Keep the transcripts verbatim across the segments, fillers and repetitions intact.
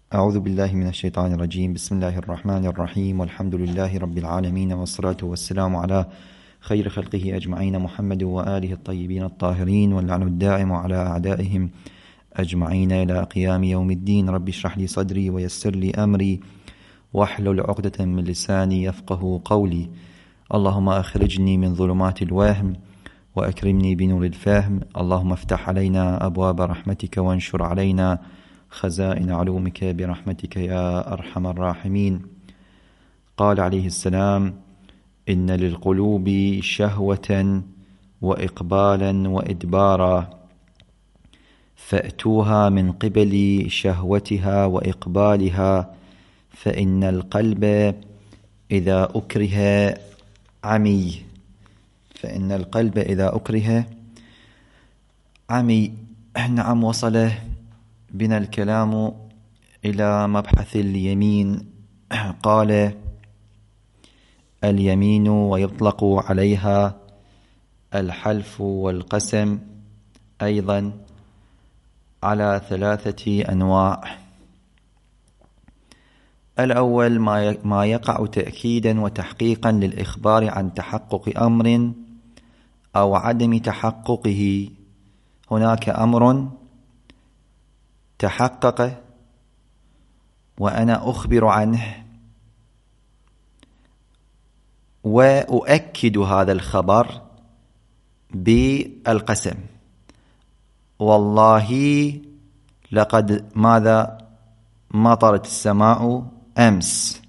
أعوذ بالله من الشيطان الرجيم. بسم الله الرحمن الرحيم، والحمد لله رب العالمين، والصلاة والسلام على خير خلقه أجمعين محمد وآله الطيبين الطاهرين، واللعن الدائم على أعدائهم أجمعين إلى قيام يوم الدين. رب اشرح لي صدري ويسر لي أمري واحلل عقدة من لساني يفقه قولي. اللهم أخرجني من ظلمات الوهم وأكرمني بنور الفهم. اللهم افتح علينا أبواب رحمتك وانشر علينا خزائن علومك برحمتك يا أرحم الراحمين. قال عليه السلام: إن للقلوب شهوة وإقبالا وإدبارا، فأتوها من قبل شهوتها وإقبالها، فإن القلب إذا أكره عمي فإن القلب إذا أكره عمي. نعم، وصل بنا الكلام إلى مبحث اليمين. قال: اليمين ويطلق عليها الحلف والقسم أيضا على ثلاثة أنواع. الأول ما يقع تأكيدا وتحقيقا للإخبار عن تحقق أمر أو عدم تحققه. هناك أمر تحقق وأنا أخبر عنه وأؤكد هذا الخبر بالقسم: والله لقد ماذا مطرت السماء أمس.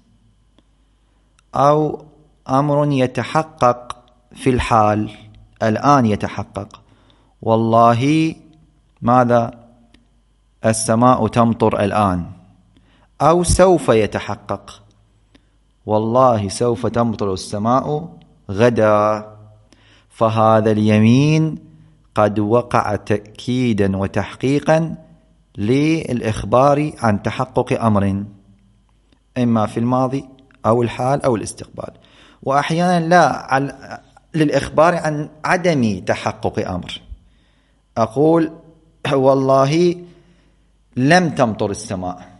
أو أمر يتحقق في الحال، الآن يتحقق: والله ماذا السماء تمطر الآن. أو سوف يتحقق: والله سوف تمطر السماء غدا. فهذا اليمين قد وقع تأكيدا وتحقيقا للإخبار عن تحقق أمر، إما في الماضي أو الحال أو الاستقبال. وأحيانا لا، للإخبار عن عدم تحقق أمر. أقول: والله لم تمطر السماء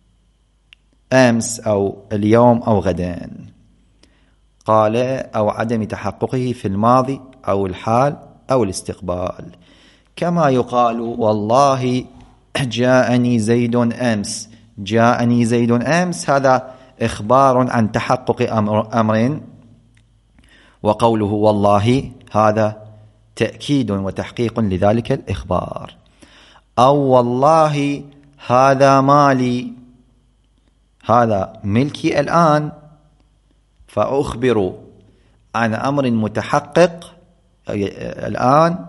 أمس أو اليوم أو غدا. قال: أو عدم تحققه في الماضي أو الحال أو الاستقبال. كما يقال: والله جاءني زيد أمس. جاءني زيد أمس، هذا إخبار عن تحقق أمر, أمر وقوله والله هذا تأكيد وتحقيق لذلك الإخبار. أو والله هذا مالي، هذا ملكي الآن، فأخبر عن أمر متحقق الآن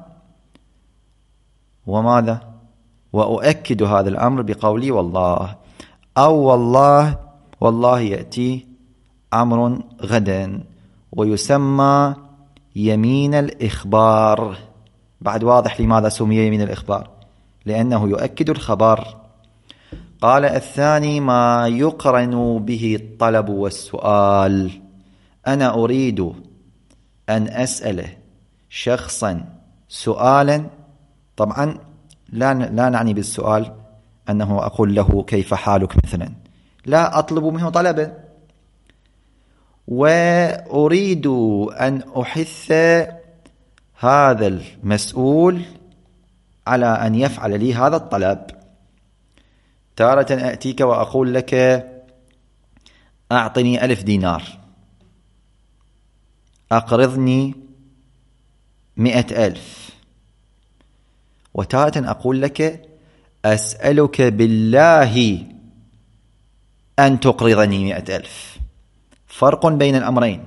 وماذا وأؤكد هذا الأمر بقولي والله. أو والله والله يأتي أمر غدا، ويسمى يمين الإخبار. بعد واضح لماذا سمي يمين الإخبار؟ لأنه يؤكد الخبر. قال: الثاني ما يقرن به الطلب والسؤال. أنا أريد أن أسأل شخصا سؤالا، طبعا لا لا نعني بالسؤال أنه أقول له كيف حالك مثلا، لا، أطلب منه طلبا، وأريد أن أحث هذا المسؤول على أن يفعل لي هذا الطلب. تارة أأتيك وأقول لك: أعطني ألف دينار، أقرضني مئة ألف. وتارة أقول لك: أسألك بالله أن تقرضني مئة ألف. فرق بين الأمرين.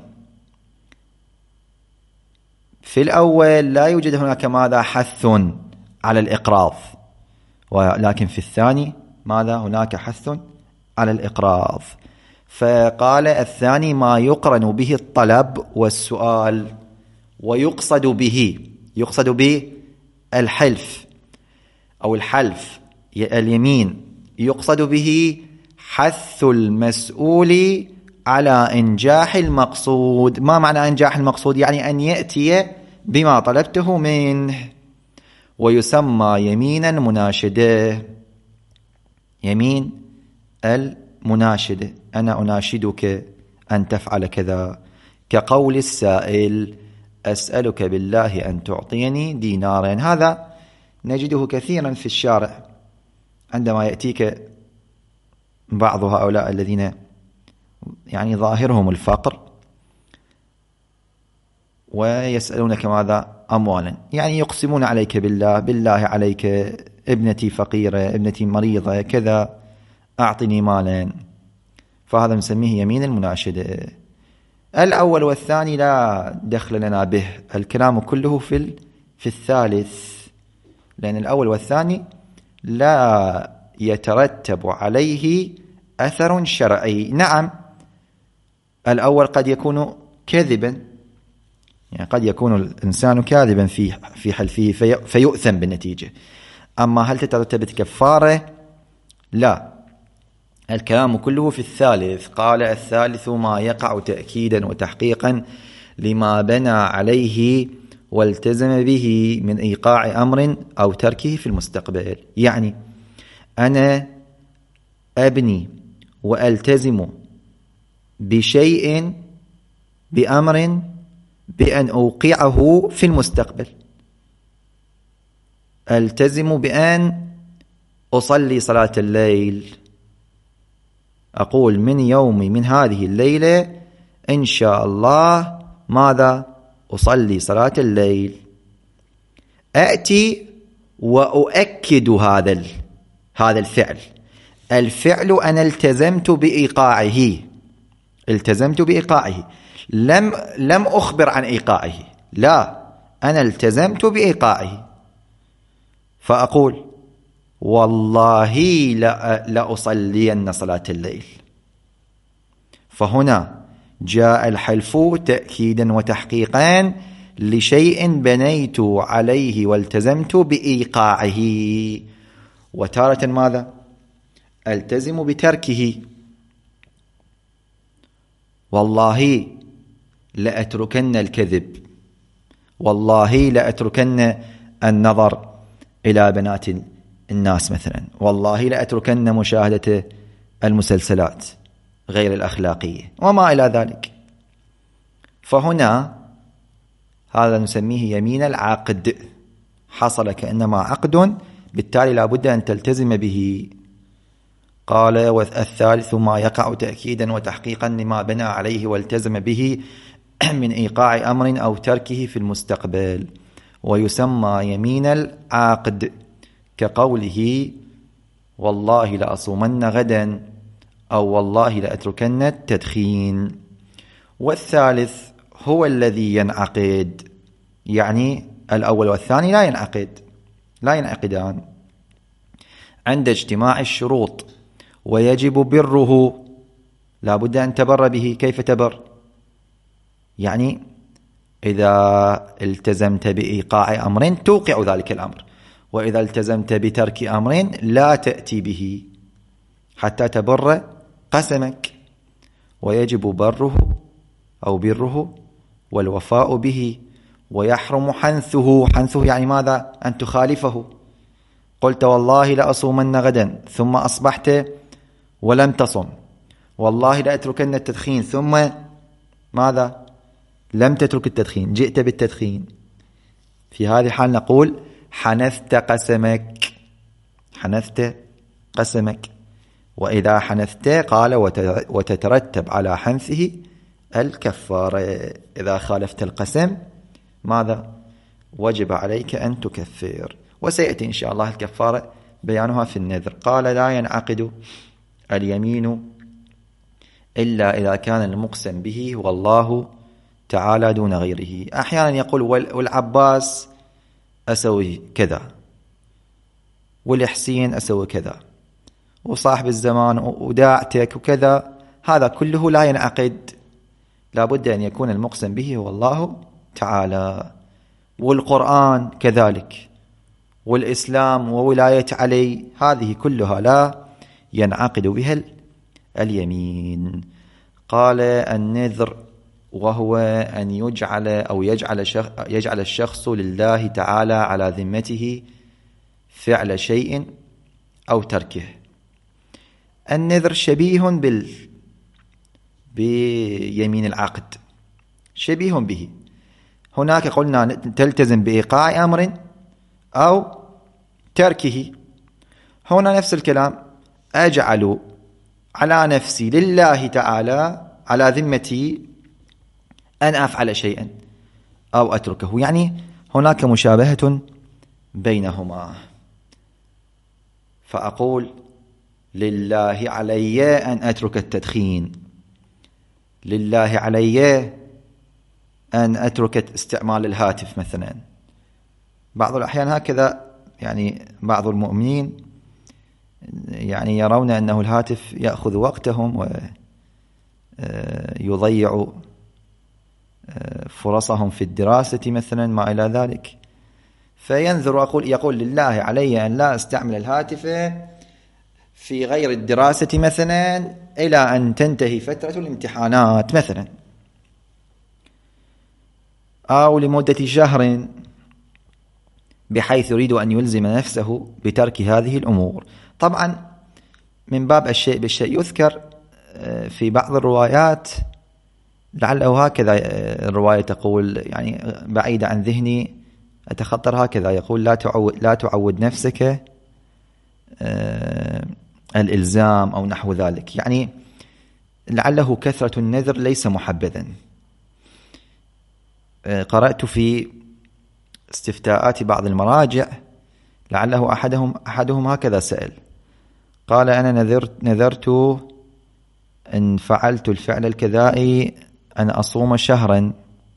في الأول لا يوجد هناك ماذا حث على الإقراض، ولكن في الثاني ماذا هناك حث على الإقراض. فقال: الثاني ما يقرن به الطلب والسؤال، ويقصد به يقصد به الحلف أو الحلف اليمين، يقصد به حث المسؤول على إنجاح المقصود. ما معنى إنجاح المقصود؟ يعني أن يأتي بما طلبته منه. ويسمى يمينا مناشدة. يمين المناشدة، أنا أناشدك أن تفعل كذا، كقول السائل أسألك بالله أن تعطيني دينارين. هذا نجده كثيرا في الشارع عندما يأتيك بعض هؤلاء الذين يعني ظاهرهم الفقر ويسألونك ماذا؟ أموالا، يعني يقسمون عليك بالله، بالله عليك ابنتي فقيرة، ابنتي مريضة كذا، أعطني مالا. فهذا نسميه يمين المناشدة. الأول والثاني لا دخل لنا به، الكلام كله في في الثالث، لأن الأول والثاني لا يترتب عليه أثر شرعي. نعم الأول قد يكون كذبا، يعني قد يكون الإنسان كاذبا في في حلفه في فيؤثم بالنتيجة، أما هل تترتب كفارة؟ لا، الكلام كله في الثالث. قال الثالث ما يقع تأكيدا وتحقيقا لما بنى عليه والتزم به من إيقاع أمر أو تركه في المستقبل. يعني أنا أبني وألتزم بشيء بأمر بأن أوقعه في المستقبل. ألتزم بأن أصلي صلاة الليل، أقول من يومي من هذه الليلة إن شاء الله ماذا؟ أصلي صلاة الليل. أأتي وأؤكد هذا هذا الفعل. الفعل أنا التزمت بإيقاعه، التزمت بإيقاعه، لم لم أخبر عن إيقاعه، لا، أنا التزمت بإيقاعه. فأقول والله لأصلين صلاة الليل. فهنا جاء الحلف تأكيدا وتحقيقا لشيء بنيت عليه والتزمت بإيقاعه. وتارة ماذا؟ ألتزم بتركه، والله لأتركن الكذب، والله لأتركن النظر إلى بنات الناس مثلا، والله لأتركن مشاهدة المسلسلات غير الأخلاقية وما إلى ذلك. فهنا هذا نسميه يمين العقد، حصل كأنما عقد، بالتالي لا بد أن تلتزم به. قال والثالث ما يقع تأكيدا وتحقيقا لما بنى عليه والتزم به من إيقاع أمر أو تركه في المستقبل، ويسمى يمين العقد، كقوله والله لأصومن غدا، أو والله لأتركن التدخين. والثالث هو الذي ينعقد، يعني الأول والثاني لا ينعقد، لا ينعقدان عند اجتماع الشروط، ويجب بره، لا بد أن تبر به. كيف تبر؟ يعني إذا التزمت بإيقاع أمر توقع ذلك الأمر، وإذا التزمت بترك أمر لا تأتي به حتى تبر قسمك. ويجب بره أو بره والوفاء به، ويحرم حنثه. حنثه يعني ماذا؟ أن تخالفه. قلت والله لأصومن غدا، ثم أصبحت ولم تصم. والله لأتركن التدخين، ثم ماذا؟ لم تترك التدخين، جئت بالتدخين. في هذه الحال نقول حنثت قسمك، حنثت قسمك. وإذا حنثت قال وتترتب على حنثه الكفارة. إذا خالفت القسم ماذا؟ وجب عليك أن تكفر. وسيأتي إن شاء الله الكفارة بيانها في النذر. قال لا ينعقد اليمين إلا إذا كان المقسم به والله تعالى دون غيره. أحيانا يقول والعباس أسوي كذا، والحسين أسوي كذا، وصاحب الزمان وداعتك وكذا، هذا كله لا ينعقد، لا بد أن يكون المقسم به هو الله تعالى. والقرآن كذلك، والإسلام وولاية علي، هذه كلها لا ينعقد بها اليمين. قال النذر وهو أن يجعل أو يجعل يجعل الشخص لله تعالى على ذمته فعل شيء أو تركه. النذر شبيه بال بيمين العقد، شبيه به. هناك قلنا تلتزم بإيقاع أمر أو تركه، هنا نفس الكلام، أجعل على نفسي لله تعالى على ذمتي أن أفعل شيئا أو أتركه، يعني هناك مشابهة بينهما. فأقول لله علي أن أترك التدخين، لله علي أن أترك استعمال الهاتف مثلا. بعض الأحيان هكذا، يعني بعض المؤمنين يعني يرون أنه الهاتف يأخذ وقتهم ويضيع فرصهم في الدراسة مثلا ما إلى ذلك، فينذر أقول يقول لله علي أن لا أستعمل الهاتف في غير الدراسة مثلا إلى أن تنتهي فترة الامتحانات مثلا، أو لمدة شهر، بحيث يريد أن يلزم نفسه بترك هذه الأمور. طبعا من باب الشيء بالشيء يذكر في بعض الروايات، لعله هكذا الرواية تقول، يعني بعيدة عن ذهني أتخطر، هكذا يقول لا تعود, لا تعود نفسك الإلزام أو نحو ذلك، يعني لعله كثرة النذر ليس محبذا. قرأت في استفتاءات بعض المراجع لعله أحدهم أحدهم هكذا سأل، قال أنا نذرت نذرت إن فعلت الفعل الكذائي أن أصوم شهرا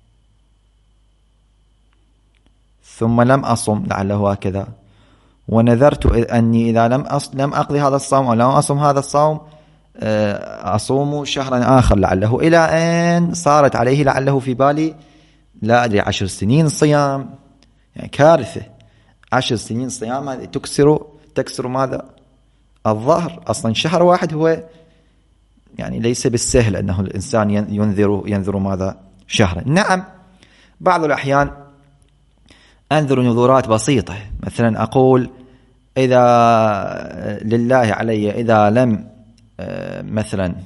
ثم لم أصم، لعله هكذا، ونذرت أني إذا لم لم أقضي هذا الصوم أو لم أصم هذا الصوم أصوم شهرا آخر، لعله إلى أن صارت عليه لعله في بالي لا أدري عشر سنين صيام، يعني كارثة. عشر سنين صيام هذه تكسر تكسر ماذا؟ الظهر. أصلا شهر واحد هو يعني ليس بالسهل أنه الإنسان ينذر ينذر ماذا؟ شهرا. نعم بعض الأحيان أنذر نذورات بسيطة، مثلا أقول إذا لله علي إذا لم مثلا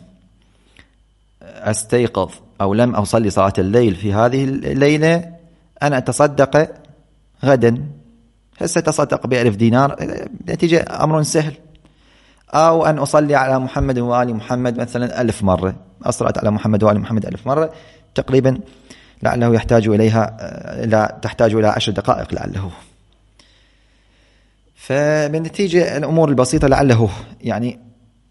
أستيقظ أو لم أصلي صلاة الليل في هذه الليلة أنا أتصدق غدا، هسه تصدق بألف دينار، نتيجة أمر سهل. أو أن أصلي على محمد وآل محمد مثلا ألف مرة، أصلت على محمد وآل محمد ألف مرة تقريبا، لعله يحتاج إليها لا تحتاج إلى عشر دقائق لعله. فبالنتيجة الأمور البسيطة لعله يعني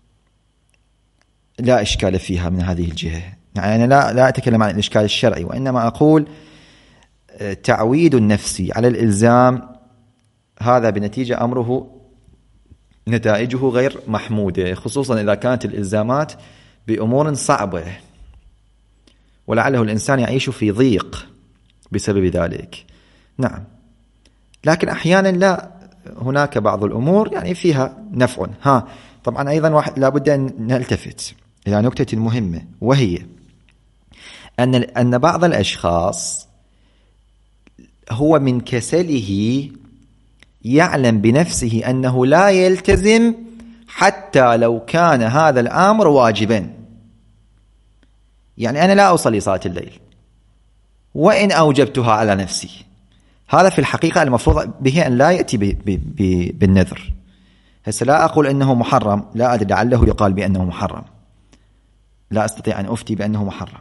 لا إشكال فيها من هذه الجهة، يعني أنا لا لا أتكلم عن الإشكال الشرعي، وإنما أقول تعويد النفس على الإلزام هذا بنتيجة أمره نتائجه غير محمودة، خصوصا إذا كانت الإلزامات بأمور صعبة ولعله الإنسان يعيش في ضيق بسبب ذلك. نعم، لكن أحيانا لا، هناك بعض الأمور يعني فيها نفع. ها طبعا أيضا واحد لابد أن نلتفت إلى نكتة مهمة، وهي أن أن بعض الأشخاص هو من كسله يعلم بنفسه أنه لا يلتزم حتى لو كان هذا الأمر واجبا. يعني أنا لا أصلي صلاة الليل وإن أوجبتها على نفسي، هذا في الحقيقة المفروض به أن لا يأتي بالنذر. هسه لا أقول أنه محرم، لا أدري لعله يقال بأنه محرم، لا أستطيع أن أفتي بأنه محرم،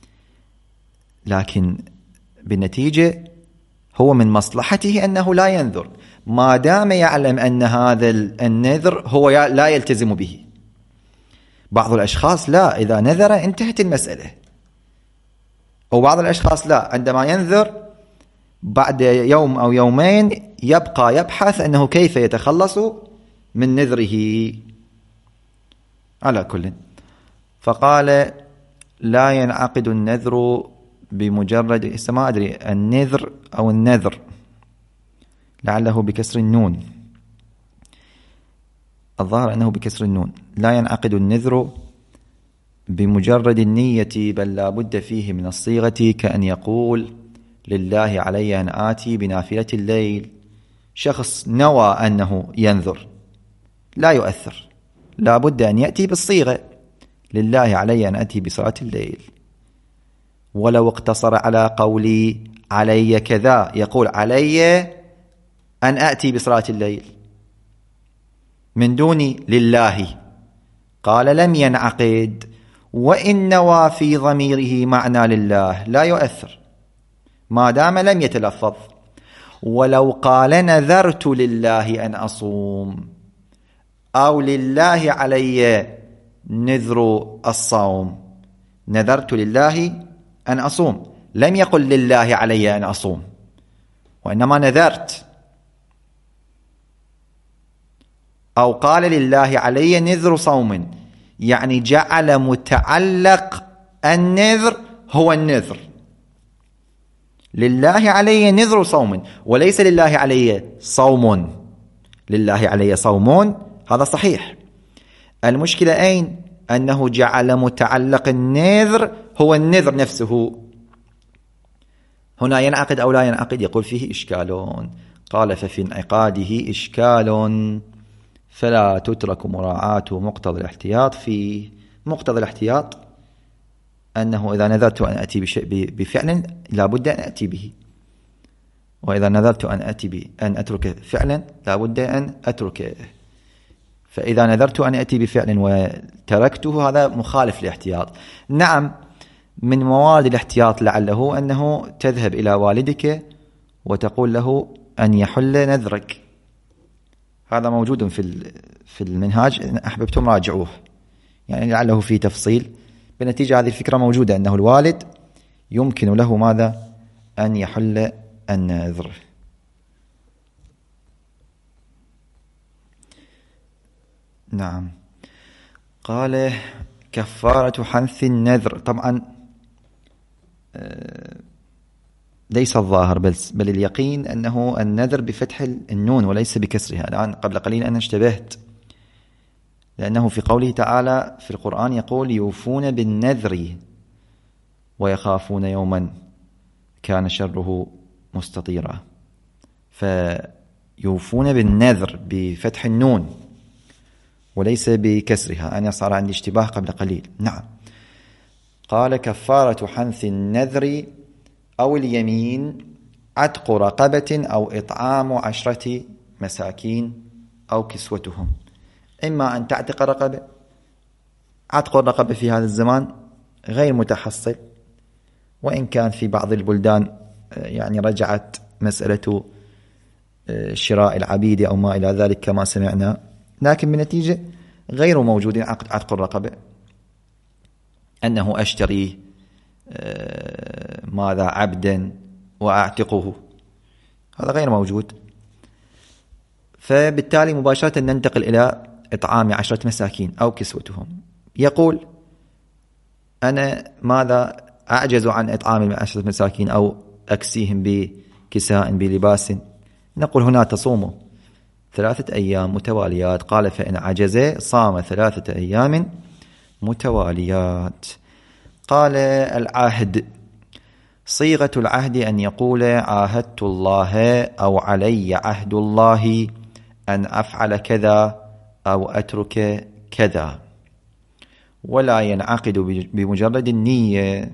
لكن بالنتيجة هو من مصلحته أنه لا ينذر ما دام يعلم أن هذا النذر هو لا يلتزم به. بعض الأشخاص لا، إذا نذر انتهت المسألة، وبعض الأشخاص لا، عندما ينذر بعد يوم أو يومين يبقى يبحث أنه كيف يتخلص من نذره. على كل، فقال لا ينعقد النذر بمجرد، ما أدري النذر أو النذر، لعله بكسر النون، الظاهر أنه بكسر النون. لا ينعقد النذر بمجرد النية، بل لا بد فيه من الصيغة، كأن يقول لله علي أن آتي بنافلة الليل. شخص نوى أنه ينذر لا يؤثر، لا بد أن يأتي بالصيغة: لله علي أن أتي بصلاة الليل. ولو اقتصر على قولي علي كذا، يقول علي أن أتي بصلاة الليل من دون لله، قال لم ينعقد، وإن نوى في ضميره معنى لله لا يؤثر ما دام لم يتلفظ. ولو قال نذرت لله أن أصوم أو لله علي نذر الصوم، نذرت لله أن أصوم، لم يقل لله علي أن أصوم، وإنما نذرت. أو قال لله علي نذر صوم، يعني جعل متعلق النذر هو النذر، لله علي نذر صوم، وليس لله علي صوم. لله علي صوم هذا صحيح. المشكلة أين؟ أنه جعل متعلق النذر هو النذر نفسه. هنا ينعقد أو لا ينعقد؟ يقول فيه إشكال. قال ففي انعقاده إشكال فلا تترك مراعاة مقتضى الاحتياط فيه. مقتضى الاحتياط أنه إذا نذرت أن أتي بفعل لا بد أن أتي به، وإذا نذرت أن أتي بأن أترك فعلا لا بد أن أتركه. فإذا نذرت أن أتي بفعل وتركته هذا مخالف للاحتياط. نعم، من موارد الاحتياط لعله أنه تذهب إلى والدك وتقول له أن يحل نذرك، هذا موجود في في المنهاج، إن أحببتم راجعوه، يعني لعله في تفصيل. بنتيجة هذه الفكرة موجودة أنه الوالد يمكن له ماذا؟ أن يحل النذر. نعم. قال كفارة حنث النذر، طبعا ليس الظاهر بل, بل اليقين أنه النذر بفتح النون وليس بكسرها. الآن قبل قليل أنا اشتبهت، لأنه في قوله تعالى في القرآن يقول يوفون بالنذر ويخافون يوما كان شره مستطيرا، فيوفون بالنذر بفتح النون وليس بكسرها. أنا صار عندي اشتباه قبل قليل. نعم. قال كفارة حنث النذر أو اليمين عتق رقبة أو إطعام عشرة مساكين أو كسوتهم. إما أن تعتق رقبة، عتق الرقبة في هذا الزمان غير متحصل، وإن كان في بعض البلدان يعني رجعت مسألة شراء العبيد أو ما إلى ذلك كما سمعنا، لكن بالنتيجة غير موجود عتق الرقبة، أنه أشتري ماذا عبدا وأعتقه، هذا غير موجود. فبالتالي مباشرة ننتقل إلى إطعام عشرة مساكين أو كسوتهم. يقول أنا ماذا أعجز عن إطعام عشرة مساكين أو أكسيهم بكساء بلباس، نقول هنا تصوم ثلاثة أيام متواليات. قال فإن عجز صام ثلاثة أيام متواليات. قال العهد، صيغة العهد أن يقول عاهدت الله أو علي عهد الله أن أفعل كذا أو أترك كذا، ولا ينعقد بمجرد النية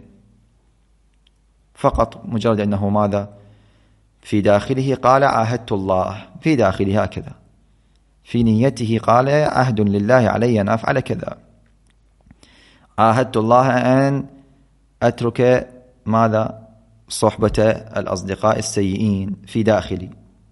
فقط، مجرد أنه ماذا في داخله قال عاهدت الله، في داخله هكذا، في نيته قال عهد لله علي أن أفعل كذا، عاهدت الله أن أترك ماذا صحبة الأصدقاء السيئين في داخلي.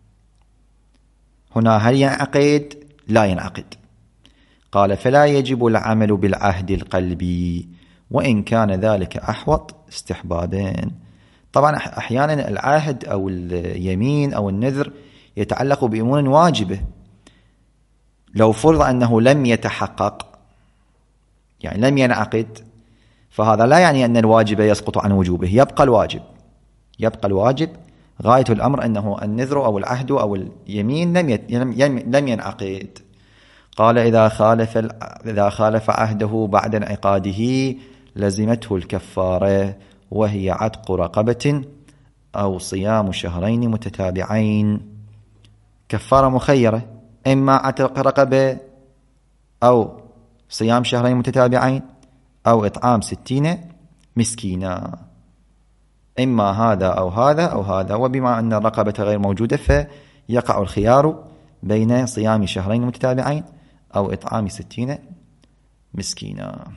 هنا هل ينعقد؟ لا ينعقد. قال فلا يجب العمل بالعهد القلبي وإن كان ذلك أحوط استحبابين. طبعا أحيانا العهد أو اليمين أو النذر يتعلق بأمور واجبة، لو فرض أنه لم يتحقق يعني لم ينعقد، فهذا لا يعني أن الواجب يسقط عن وجوبه، يبقى الواجب يبقى الواجب غاية الأمر أنه النذر أو العهد أو اليمين لم لم ينعقد. قال إذا خالف إذا خالف عهده بعد انعقاده لزمته الكفارة، وهي عتق رقبة أو صيام شهرين متتابعين. كفارة مخيرة، إما عتق رقبة أو صيام شهرين متتابعين أو إطعام ستين مسكينا، إما هذا أو هذا أو هذا. وبما أن الرقبة غير موجودة فيقع الخيار بين صيام شهرين متتابعين أو إطعام ستين مسكينا.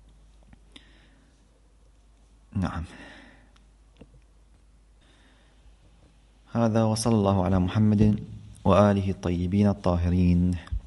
نعم، هذا وصلى الله على محمد وآله الطيبين الطاهرين.